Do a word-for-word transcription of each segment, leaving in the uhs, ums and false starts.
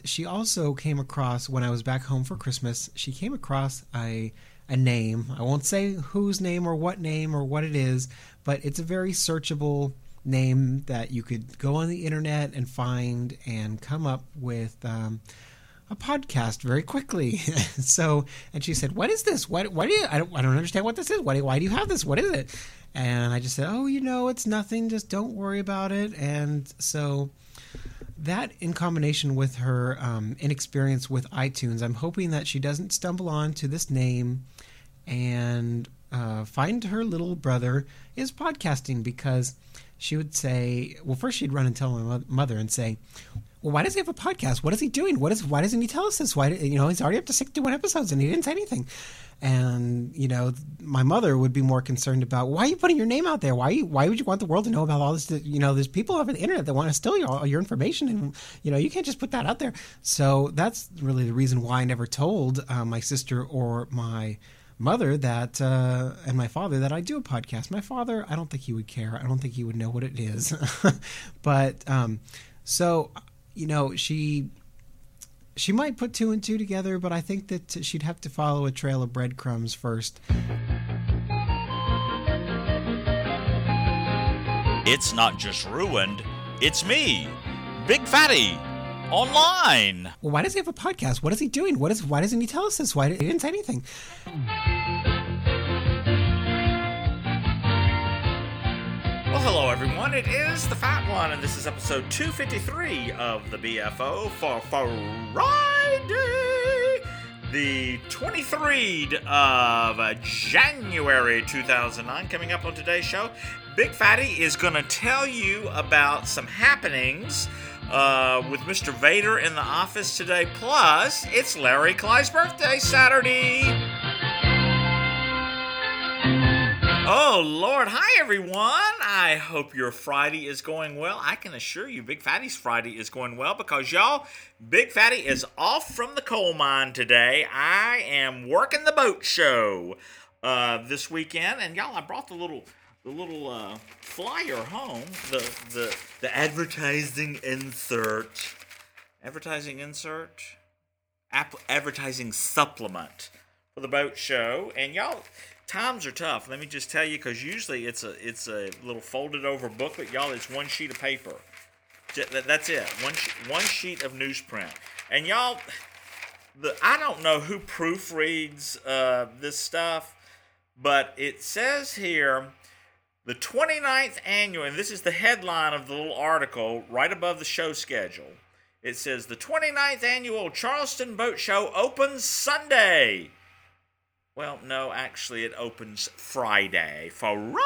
she also came across, when I was back home for Christmas, she came across a a name. I won't say whose name or what name or what it is, but it's a very searchable name that you could go on the internet and find and come up with um, a podcast very quickly. So, and she said, "What is this? Why, why do you? I don't, I don't understand what this is. Why, why do you have this? What is it?" And I just said, "Oh, you know, it's nothing. Just don't worry about it." And so, that in combination with her um, inexperience with iTunes, I'm hoping that she doesn't stumble on to this name and uh, find her little brother is podcasting, because she would say, well, first she'd run and tell my mother and say, well, why does he have a podcast? What is he doing? What is, why doesn't he tell us this? Why, you know, he's already up to sixty-one episodes and he didn't say anything. And, you know, my mother would be more concerned about, why are you putting your name out there? Why you, why would you want the world to know about all this? You know, there's people over the internet that want to steal your, all your information, and, you know, you can't just put that out there. So that's really the reason why I never told uh, my sister or my mother that, uh, and my father, that I do a podcast. My father, I don't think he would care. I don't think he would know what it is. But, um, so, you know, she... She might put two and two together, but I think that she'd have to follow a trail of breadcrumbs first. It's not just ruined, it's me, Big Fatty, online. Well, why does he have a podcast? What is he doing? What is? Why doesn't he tell us this? Why he didn't say anything? Well, hello everyone, it is the Fat One, and this is episode two fifty-three of the B F O for Friday, the twenty-third of January two thousand nine. Coming up on today's show, Big Fatty is going to tell you about some happenings uh, with Mister Vader in the office today, plus it's Larry Clyde's birthday Saturday. Oh, Lord. Hi, everyone. I hope your Friday is going well. I can assure you Big Fatty's Friday is going well because, y'all, Big Fatty is off from the coal mine today. I am working the boat show uh, this weekend. And, y'all, I brought the little the little uh, flyer home, the, the, the advertising insert. Advertising insert? App- advertising supplement for the boat show. And, y'all... Times are tough. Let me just tell you, because usually it's a it's a little folded over booklet, y'all. It's one sheet of paper. That's it. One one sheet of newsprint. And y'all, the I don't know who proofreads uh, this stuff, but it says here the twenty-ninth annual, and this is the headline of the little article right above the show schedule. It says the twenty-ninth annual Charleston Boat Show opens Sunday. Well, no, actually, it opens Friday. Friday!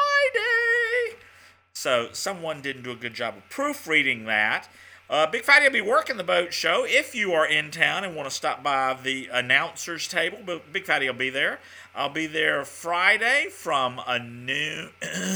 So, someone didn't do a good job of proofreading that. Uh, Big Fatty will be working the boat show. If you are in town and want to stop by the announcer's table, Big Fatty will be there. I'll be there Friday from a noon...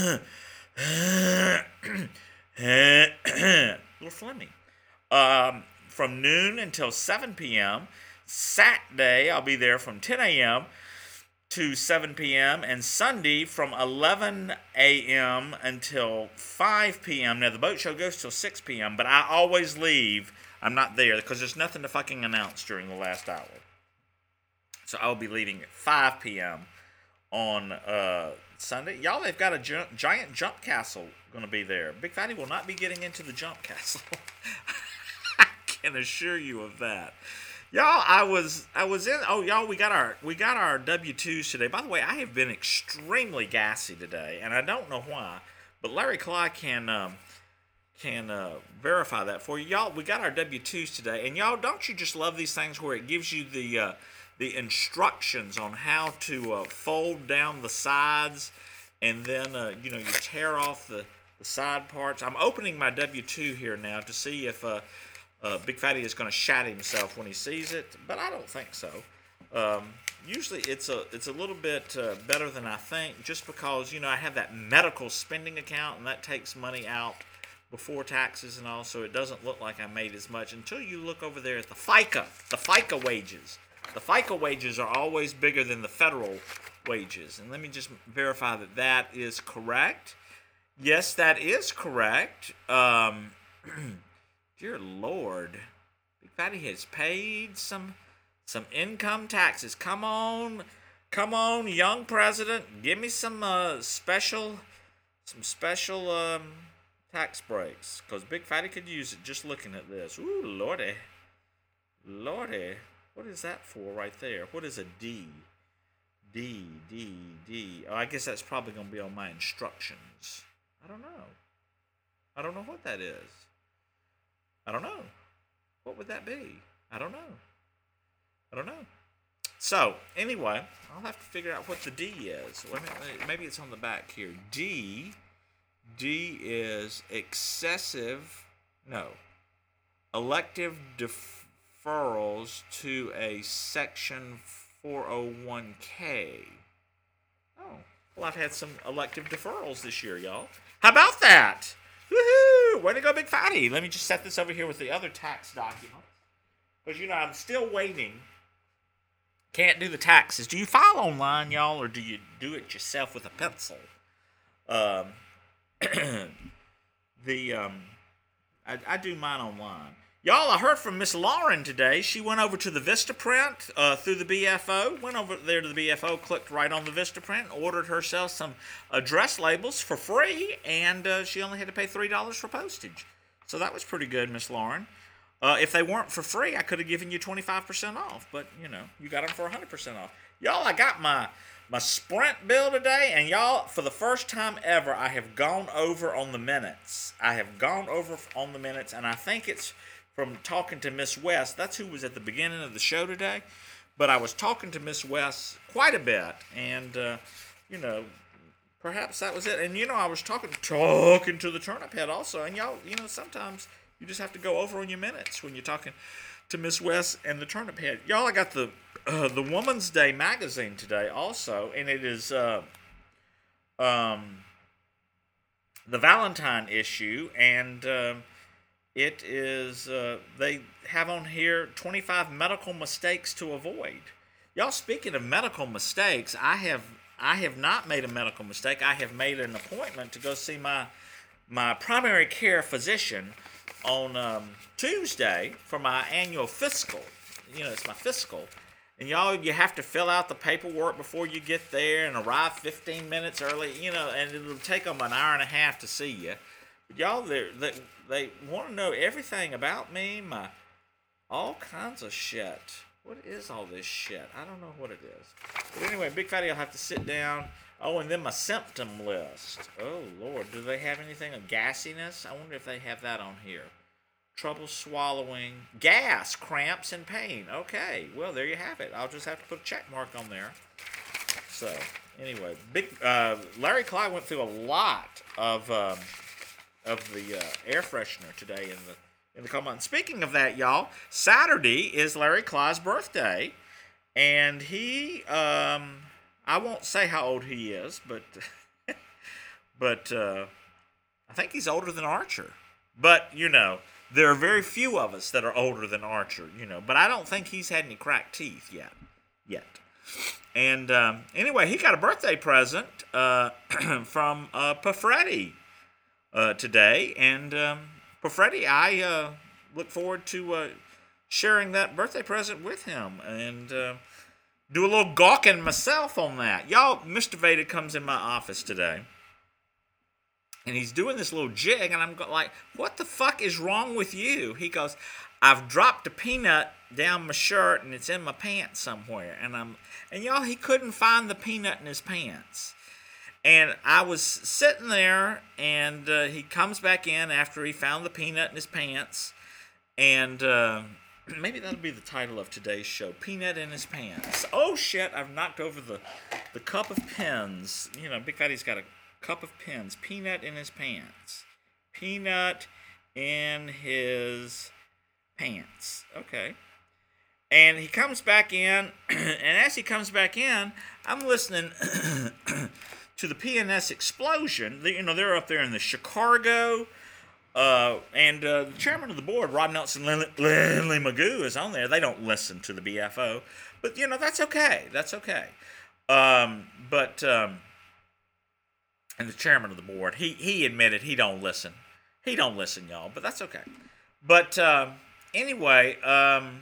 little phlegmy. Um, from noon until seven p.m. Saturday, I'll be there from ten a.m. to seven p.m. and Sunday from eleven a.m. until five p.m. Now, the boat show goes till six p.m., but I always leave. I'm not there because there's nothing to fucking announce during the last hour. So I'll be leaving at five p.m. on uh, Sunday. Y'all, they've got a ju- giant jump castle going to be there. Big Fatty will not be getting into the jump castle. I can assure you of that. Y'all, I was I was in oh y'all we got our we got our W twos today. By the way, I have been extremely gassy today, and I don't know why, but Larry Clyde can um, can uh, verify that for you. Y'all, we got our W twos today, and y'all, don't you just love these things where it gives you the uh, the instructions on how to uh, fold down the sides, and then uh, you know you tear off the, the side parts. I'm opening my W two here now to see if uh, Uh, Big Fatty is going to shat himself when he sees it, but I don't think so. Um, usually it's a it's a little bit uh, better than I think, just because, you know, I have that medical spending account, and that takes money out before taxes and all, so it doesn't look like I made as much until you look over there at the FICA, the FICA wages. The FICA wages are always bigger than the federal wages, and let me just verify that that is correct. Yes, that is correct. Um... Dear Lord, Big Fatty has paid some some income taxes. Come on, come on, young president, give me some uh, special some special um, tax breaks, because Big Fatty could use it just looking at this. Ooh, lordy, lordy, what is that for right there? What is a D? D, D, D. Oh, I guess that's probably going to be on my instructions. I don't know. I don't know what that is. I don't know. What would that be? I don't know. I don't know. So, anyway, I'll have to figure out what the D is. Wait a minute, maybe it's on the back here. D, D is excessive, no, elective deferrals to a Section four oh one k. Oh, well, I've had some elective deferrals this year, y'all. How about that? Woohoo! Way to go, Big Fatty. Let me just set this over here with the other tax documents. Because, you know, I'm still waiting. Can't do the taxes. Do you file online, y'all, or do you do it yourself with a pencil? Um, the, um, I, I do mine online. Y'all, I heard from Miss Lauren today. She went over to the Vistaprint uh, through the B F O. Went over there to the B F O, clicked right on the Vistaprint, ordered herself some address labels for free, and uh, she only had to pay three dollars for postage. So that was pretty good, Miss Lauren. Uh, if they weren't for free, I could have given you twenty-five percent off. But, you know, you got them for one hundred percent off. Y'all, I got my, my Sprint bill today, and y'all, for the first time ever, I have gone over on the minutes. I have gone over on the minutes, and I think it's from talking to Miss West. That's who was at the beginning of the show today. But I was talking to Miss West quite a bit, and, uh, you know, perhaps that was it. And, you know, I was talking talking to the turnip head also. And, y'all, you know, sometimes you just have to go over on your minutes when you're talking to Miss West and the turnip head. Y'all, I got the uh, the Woman's Day magazine today also, and it is uh, um, the Valentine issue, and uh, it is, uh, they have on here twenty-five medical mistakes to avoid. Y'all, speaking of medical mistakes, I have I have not made a medical mistake. I have made an appointment to go see my my primary care physician on um, Tuesday for my annual fiscal. You know, it's my fiscal. And y'all, you have to fill out the paperwork before you get there and arrive fifteen minutes early, you know, and it'll take them an hour and a half to see you. But y'all, they they want to know everything about me, my all kinds of shit. What is all this shit? I don't know what it is. But anyway, Big Fatty, I'll have to sit down. Oh, and then my symptom list. Oh, Lord. Do they have anything of gassiness? I wonder if they have that on here. Trouble swallowing. Gas, cramps, and pain. Okay. Well, there you have it. I'll just have to put a check mark on there. So, anyway. big uh, Larry Clyde went through a lot of um, of the uh, air freshener today in the in the comment. Speaking of that, y'all, Saturday is Larry Clyde's birthday. And he... Um, I won't say how old he is, but but uh, I think he's older than Archer. But, you know, there are very few of us that are older than Archer, you know. But I don't think he's had any cracked teeth yet. Yet. And um, anyway, he got a birthday present uh, from uh, Pafretti uh, today. And um, Pafretti, I uh, look forward to uh, sharing that birthday present with him. And... Uh, do a little gawking myself on that. Y'all, Mister Vader comes in my office today, and he's doing this little jig, and I'm like, what the fuck is wrong with you? He goes, I've dropped a peanut down my shirt, and it's in my pants somewhere. And I'm, and y'all, he couldn't find the peanut in his pants. And I was sitting there, and uh, he comes back in after he found the peanut in his pants, and... Uh, maybe that'll be the title of today's show. Peanut in his pants. Oh, shit. I've knocked over the, the cup of pens. You know, Big Fatty's got a cup of pens. Peanut in his pants. Peanut in his pants. Okay. And he comes back in. And as he comes back in, I'm listening to the P N S explosion. You know, they're up there in the Chicago... Uh, and uh, the chairman of the board, Rob Nelson Lindley, Lindley Magoo, is on there. They don't listen to the B F O. But, you know, that's okay. That's okay. Um, but, um, and the chairman of the board, he he admitted he don't listen. He don't listen, y'all. But that's okay. But, um, anyway, um,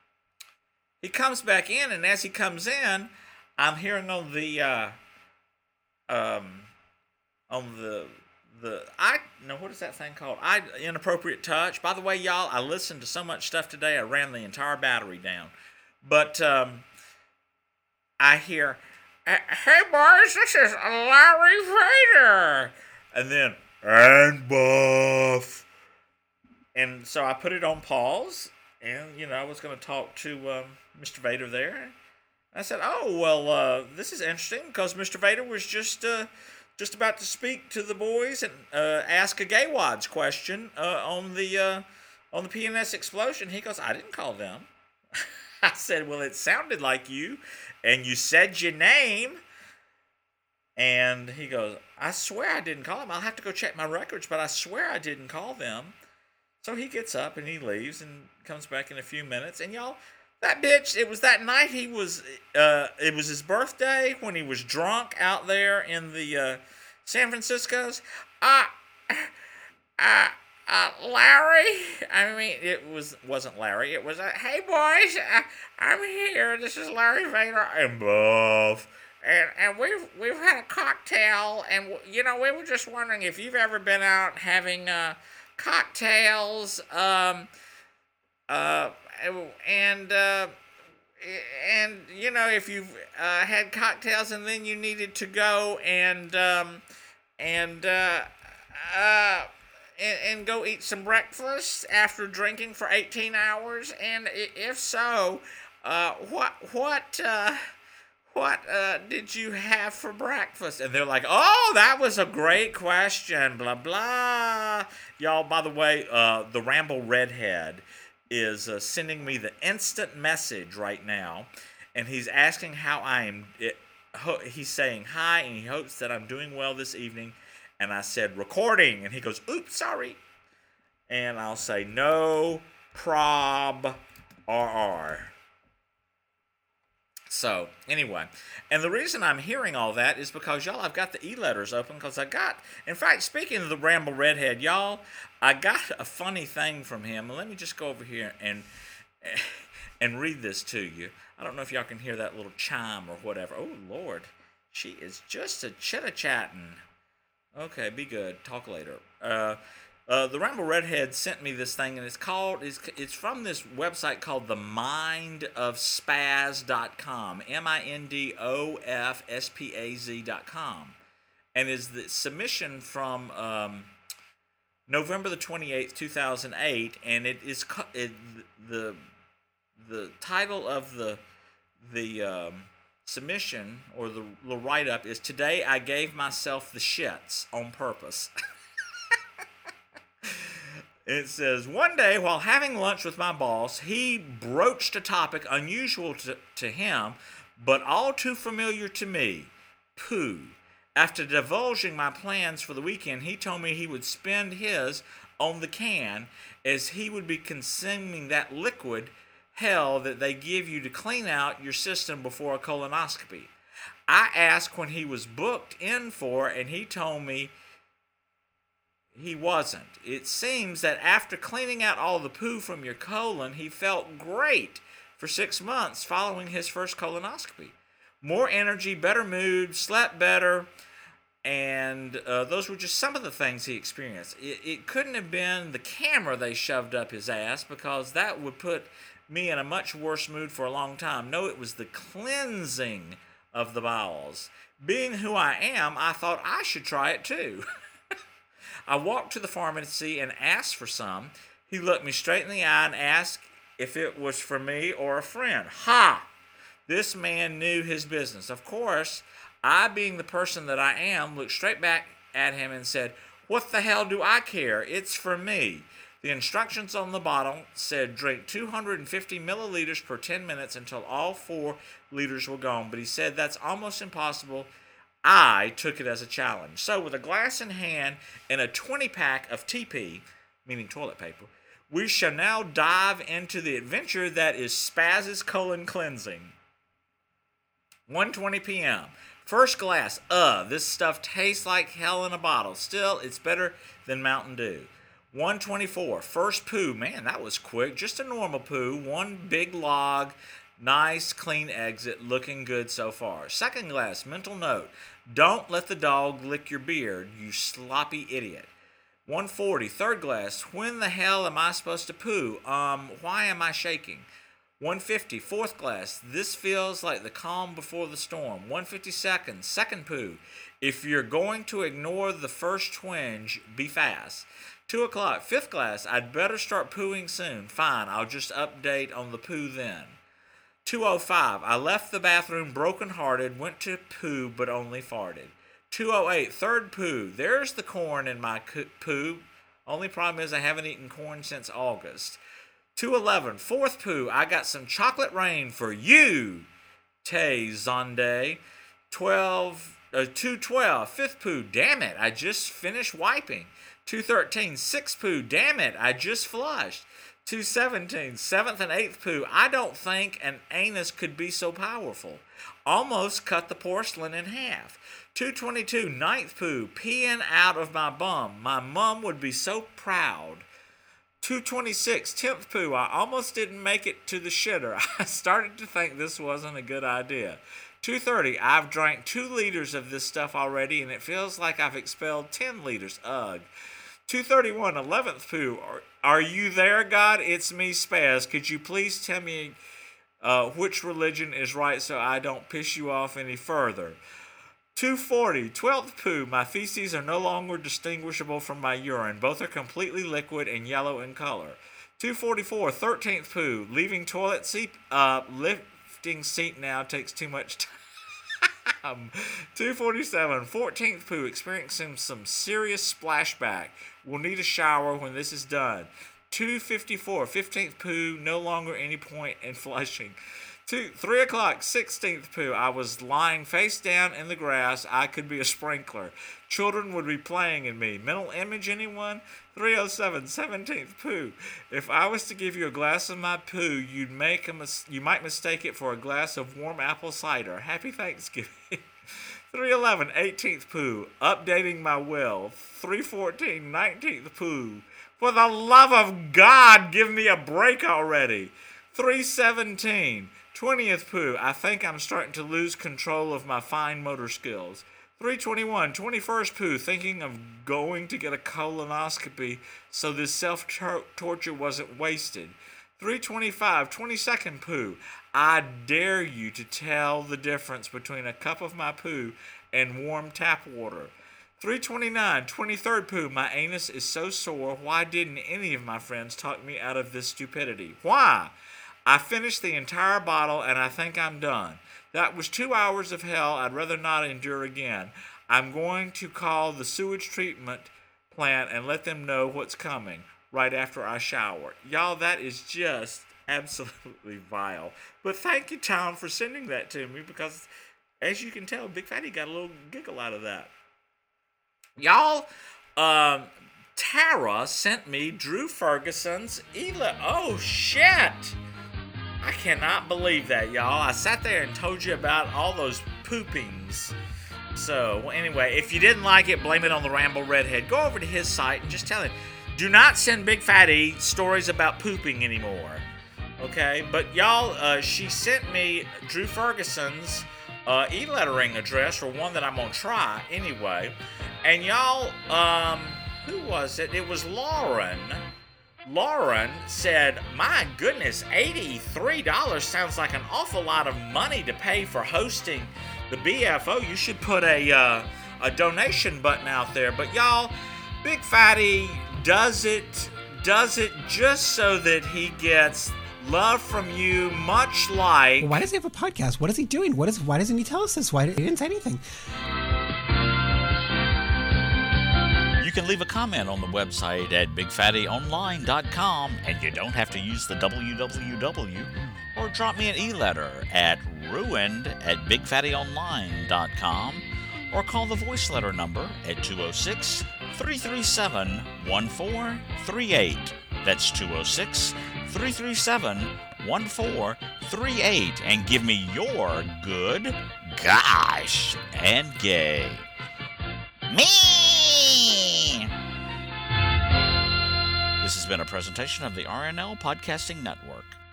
he comes back in, and as he comes in, I'm hearing on the uh, um, on the the I no what is that thing called? I inappropriate touch. By the way, y'all, I listened to so much stuff today. I ran the entire battery down, but um, I hear, "Hey boys, this is Larry Vader," and then and Buff, and so I put it on pause, and you know I was going to talk to um, Mister Vader there. I said, "Oh well, uh, this is interesting because Mister Vader was just uh, just about to speak to the boys and uh, ask a gay wads question uh, on the uh, on the P N S explosion." He goes, "I didn't call them." I said, "Well, it sounded like you, and you said your name." And he goes, "I swear I didn't call them. I'll have to go check my records, but I swear I didn't call them." So he gets up and he leaves and comes back in a few minutes, and y'all. That bitch, it was that night he was, uh, it was his birthday when he was drunk out there in the uh, San Francisco's. Uh, uh, uh, Larry, I mean, it was, wasn't Larry, it was, uh, "Hey boys, uh, I'm here, this is Larry Vader and Buff, and, and we've, we've had a cocktail, and, you know, we were just wondering if you've ever been out having uh, cocktails, um, uh, and uh, and you know if you've uh, had cocktails and then you needed to go and um, and uh, uh, and, and go eat some breakfast after drinking for eighteen hours, and if so, uh, what what uh, what uh, did you have for breakfast?" And they're like, "Oh, that was a great question, blah blah." Y'all, by the way, uh, the Ramble Redhead is uh, sending me the instant message right now, and he's asking how I am. It, ho- he's saying hi, and he hopes that I'm doing well this evening. And I said, "Recording," and he goes, "Oops, sorry." And I'll say, "No prob R R." So, anyway, and the reason I'm hearing all that is because, y'all, I've got the e-letters open because I got, in fact, speaking of the Ramble Redhead, y'all, I got a funny thing from him. Let me just go over here and and read this to you. I don't know if y'all can hear that little chime or whatever. Oh, Lord, she is just a chitter-chatting. Okay, be good. Talk later. Uh... Uh, the Ramble Redhead sent me this thing, and it's called, it's, it's from this website called the mind of spaz dot com, M I N D O F S P A Z dot com, and is the submission from um, November the twenty-eighth, two thousand eight, and it is, it, the, the title of the, the um, submission, or the, the write-up is, "Today I gave myself the shits on purpose." It says, "One day while having lunch with my boss, he broached a topic unusual to, to him, but all too familiar to me, poo. After divulging my plans for the weekend, he told me he would spend his on the can, as he would be consuming that liquid hell that they give you to clean out your system before a colonoscopy. I asked when he was booked in for, and he told me he wasn't. It seems that after cleaning out all the poo from your colon, he felt great for six months following his first colonoscopy. More energy, better mood, slept better, and uh, those were just some of the things he experienced. It, it couldn't have been the camera they shoved up his ass, because that would put me in a much worse mood for a long time. No, it was the cleansing of the bowels. Being who I am, I thought I should try it too." I walked to the pharmacy and asked for some. He looked me straight in the eye and asked if it was for me or a friend. Ha! This man knew his business. Of course, I, being the person that I am, looked straight back at him and said, "What the hell do I care? It's for me." The instructions on the bottle said drink two hundred fifty milliliters per ten minutes until all four liters were gone. But he said that's almost impossible. I took it as a challenge. So with a glass in hand and a twenty pack of T P, meaning toilet paper, we shall now dive into the adventure that is Spaz's colon cleansing. one twenty p.m. First glass. Uh, this stuff tastes like hell in a bottle. Still, it's better than Mountain Dew. one twenty-four, first poo. Man, that was quick. Just a normal poo. One big log. Nice, clean exit. Looking good so far. Second glass, mental note. Don't let the dog lick your beard, you sloppy idiot. one forty, third glass. When the hell am I supposed to poo? Um, why am I shaking? one fifty, fourth glass. This feels like the calm before the storm. one fifty-second, second poo. If you're going to ignore the first twinge, be fast. two o'clock, fifth glass. I'd better start pooing soon. Fine, I'll just update on the poo then. two oh five, I left the bathroom broken-hearted, went to poo but only farted. two oh eight, third poo. There's the corn in my poo. Only problem is I haven't eaten corn since August. two eleven, fourth poo. I got some chocolate rain for you, Tay Zonde. twelve, uh, two twelve, fifth poo. Damn it, I just finished wiping. two thirteen, sixth poo. Damn it, I just flushed. two seventeen, seventh and eighth poo. I don't think an anus could be so powerful. Almost cut the porcelain in half. two twenty-two, ninth poo. Peeing out of my bum. My mom would be so proud. two twenty-six, tenth poo. I almost didn't make it to the shitter. I started to think this wasn't a good idea. two thirty, I've drank two liters of this stuff already and it feels like I've expelled ten liters. Ugh. two thirty-one, eleventh poo. Are, are you there, God? It's me, Spaz. Could you please tell me uh, which religion is right so I don't piss you off any further? two forty, twelfth poo. My feces are no longer distinguishable from my urine. Both are completely liquid and yellow in color. two forty-four, thirteenth poo. Leaving toilet seat, uh, lifting seat now takes too much time. Um, two forty-seven, fourteenth poo, experiencing some serious splashback. We'll need a shower when this is done. two fifty-four, fifteenth poo, no longer any point in flushing. Two, three o'clock, sixteenth poo, I was lying face down in the grass. I could be a sprinkler. Children would be playing in me. Mental image, anyone? three oh seven, seventeenth poo. If I was to give you a glass of my poo, you'd make a mis- you might mistake it for a glass of warm apple cider. Happy Thanksgiving. three eleven, eighteenth poo. Updating my will. three fourteen, nineteenth poo. For the love of God, give me a break already. three seventeen, twentieth poo. I think I'm starting to lose control of my fine motor skills. three twenty-one, twenty-first poo, thinking of going to get a colonoscopy so this self-torture wasn't wasted. three twenty-five, twenty-second poo, I dare you to tell the difference between a cup of my poo and warm tap water. three twenty-nine, twenty-third poo, my anus is so sore, why didn't any of my friends talk me out of this stupidity? Why? I finished the entire bottle and I think I'm done. That was two hours of hell I'd rather not endure again. I'm going to call the sewage treatment plant and let them know what's coming right after I shower. Y'all, that is just absolutely vile. But thank you, Tom, for sending that to me because, as you can tell, Big Fatty got a little giggle out of that. Y'all, um, Tara sent me Drew Ferguson's Ela. Oh, shit! I cannot believe that, y'all. I sat there and told you about all those poopings. So, well, anyway, if you didn't like it, blame it on the Ramble Redhead. Go over to his site and just tell him, do not send Big Fatty stories about pooping anymore. Okay? But, y'all, uh, she sent me Drew Ferguson's uh, e-lettering address, or one that I'm going to try anyway. And, y'all, um, who was it? It was Lauren. Lauren said, my goodness, eighty-three dollars sounds like an awful lot of money to pay for hosting the B F O. You should put a uh, a donation button out there. But y'all, Big Fatty does it, does it just so that he gets love from you, much like... Well, why does he have a podcast? What is he doing? What is? Why doesn't he tell us this? Why he didn't say anything? You can leave a comment on the website at big fatty online dot com, and you don't have to use the w w w, or drop me an e-letter at ruined at big fatty online dot com, or call the voice letter number at two oh six, three three seven, one four three eight. That's two oh six, three three seven, one four three eight, and give me your good, gosh, and gay. Me! has been a presentation of the R N L Podcasting Network.